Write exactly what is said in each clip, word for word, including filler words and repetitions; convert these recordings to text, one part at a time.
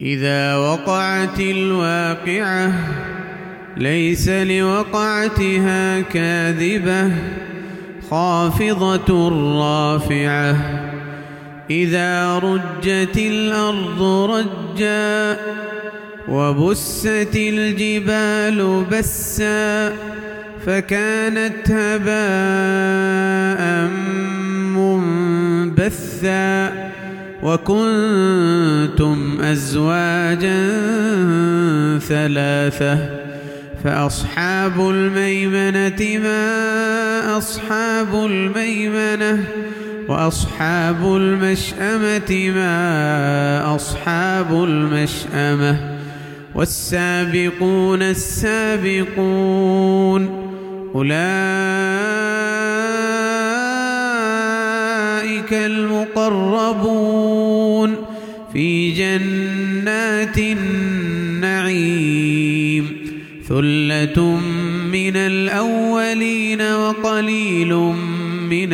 إذا وقعت الواقعة ليس لوقعتها كاذبة خافضة رافعة. إذا رجت الأرض رجا وبست الجبال بسا فكانت هباء منبثا وكنتم أزواجا ثلاثة فأصحاب الميمنة ما أصحاب الميمنة وأصحاب المشأمة ما أصحاب المشأمة والسابقون السابقون أولئك المقربون في جنات النعيم ثلة من الأولين وقليل من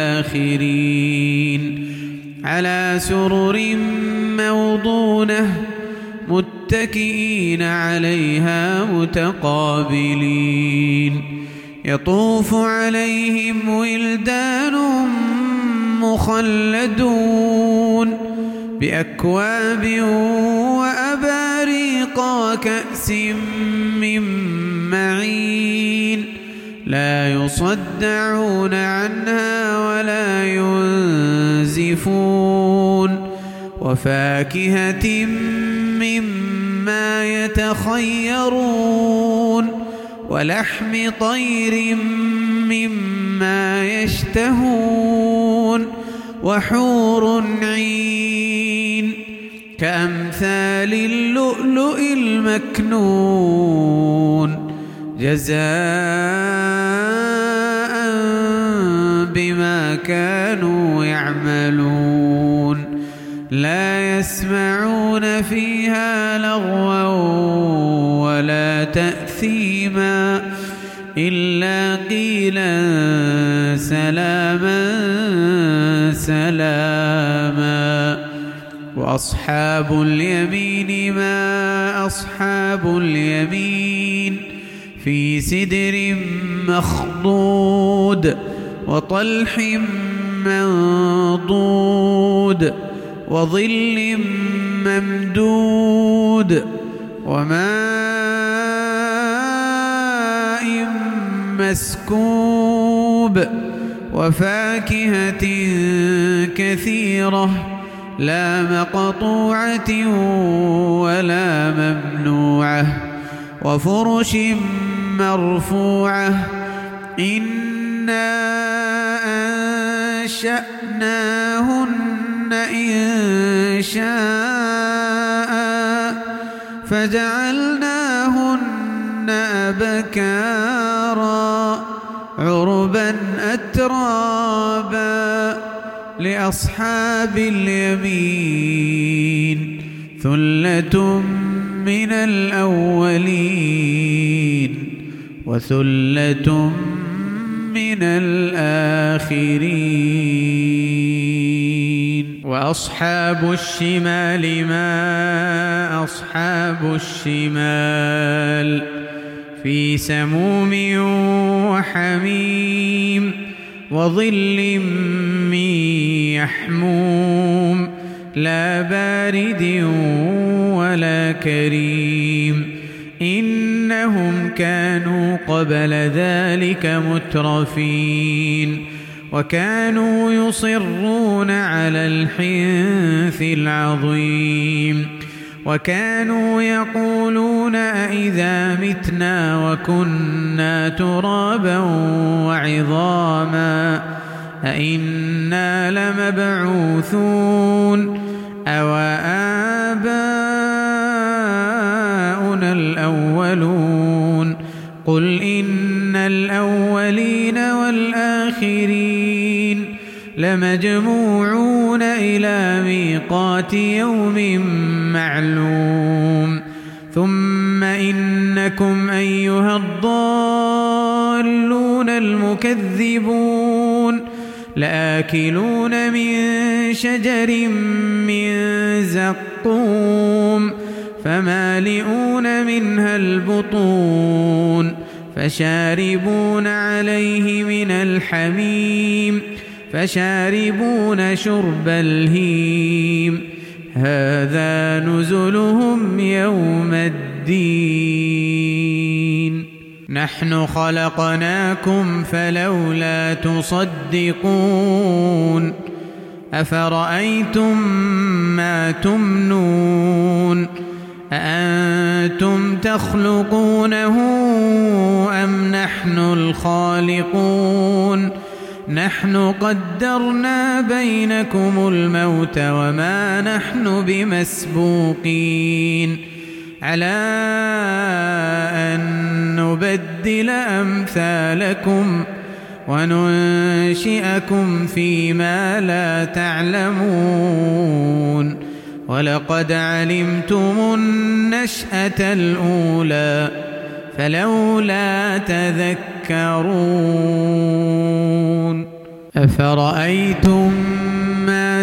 الآخرين على سرر موضونة متكئين عليها متقابلين يطوف عليهم ولدان مخلدون بأكواب وأباريق وكأس من معين لا يصدعون عنها ولا ينزفون وفاكهة مما يتخيرون ولحم طير مما يشتهون وحور عين كأمثال اللؤلؤ المكنون جزاء بما كانوا يعملون لا يسمعون فيها لغوا ولا تأثيما إلا قيلا سلاما سلاما وأصحاب اليمين ما أصحاب اليمين في سدر مخضود وطلح منضود وظل ممدود وماء مسكوب وفاكهة كثيرة لا مقطوعة ولا ممنوعة وفرش مرفوعة إنا أنشأناهن إن شاء فجعلناهن أبكارا عربا أترابا لأصحاب اليمين ثلة من الأولين وثلة من الآخرين وأصحاب الشمال ما أصحاب الشمال في سموم وحميم وظل من يحموم لا بارد ولا كريم إنهم كانوا قبل ذلك مترفين وكانوا يصرون على الحنث العظيم وكانوا يقولون أئذا متنا وكنا ترابا وعظاما أئنا لمبعوثون أو آباؤنا الأولون قل إن الأولين والآخرين لمجموعون إلى ميقات يوم معلوم ثم إنكم أيها الضالون المكذبون لآكلون من شجر من زقوم فمالئون منها البطون فشاربون عليه من الحميم فشاربون شرب الهيم هذا نزلهم يوم الدين نحن خلقناكم فلولا تصدقون أفرأيتم ما تمنون أأنتم تخلقونه أم نحن الخالقون نحن قدرنا بينكم الموت وما نحن بمسبوقين على أن نبدل أمثالكم وننشئكم فيما لا تعلمون ولقد علمتم النشأة الأولى فلولا تذكرون أفرأيتم ما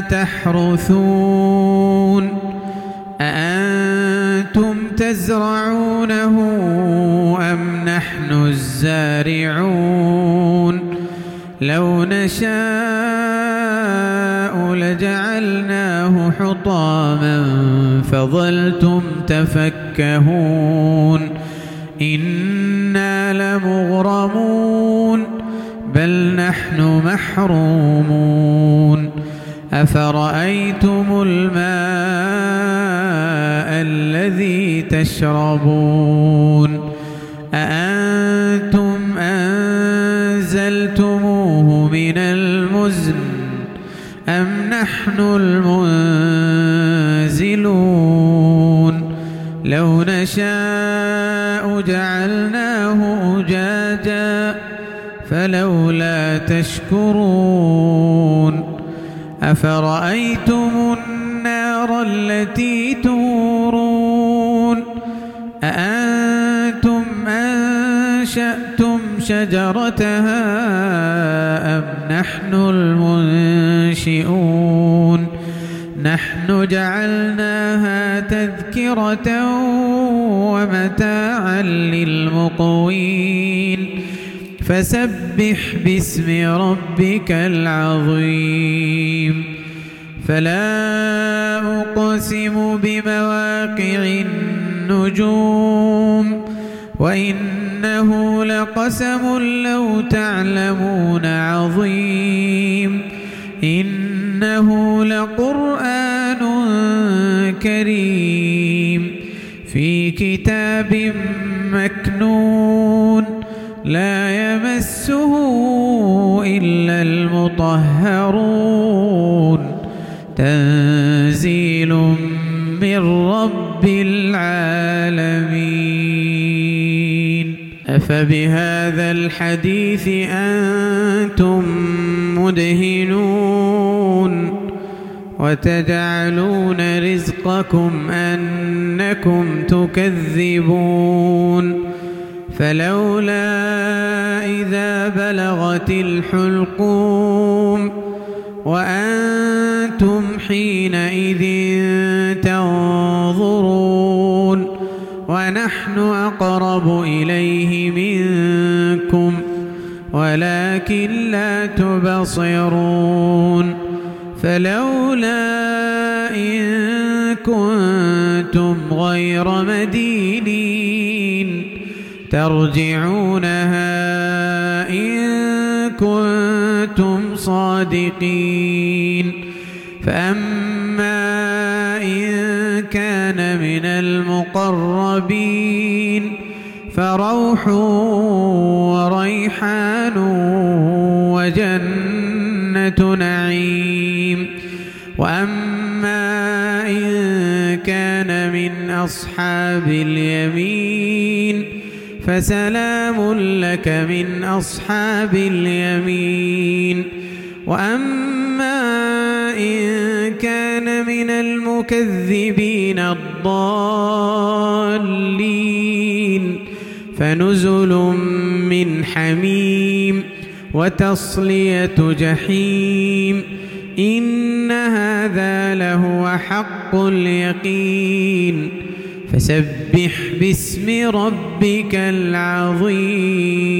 تحرثون أأنتم تزرعونه أم نحن الزارعون لو نشاء لجعلناه حطاما فظلتم تفكهون إنا لمغرمون بل نحن محرومون أفرأيتم الماء الذي تشربون أأنتم أنزلتموه من المزن أم نحن المنزلون لو نشاء جعلناه أجاجا فلولا تشكرون أفرأيتم النار التي تورون أأنتم أنشأتم شجرتها أم نحن المنشئون نحن جعلناها تذكرة ومتاعا للمقوين فسبح باسم ربك العظيم فلا أقسم بمواقع النجوم وإنه لقسم لو تعلمون عظيم إنه لقرآن كريم في كتاب مكنون لا يمسه إلا المطهرون تنزيل من رب العالمين أفبهذا الحديث أنتم مدهنون وتجعلون رزقكم أنكم تكذبون فلولا إذا بلغت الحلقوم وأنتم حينئذ تنظرون ونحن أقرب إليه منكم ولكن لا تبصرون فلولا إن كنتم غير مدينين ترجعونها إن كنتم صادقين فأما إن كان من المقربين فروح وريحان وجنة نعيم وأما إن كان من أصحاب اليمين فسلام لك من أصحاب اليمين وأما إن كان من المكذبين الضالين فنزل من حميم وتصلية جحيم إن هذا لهو حق اليقين فسبح باسم ربك العظيم.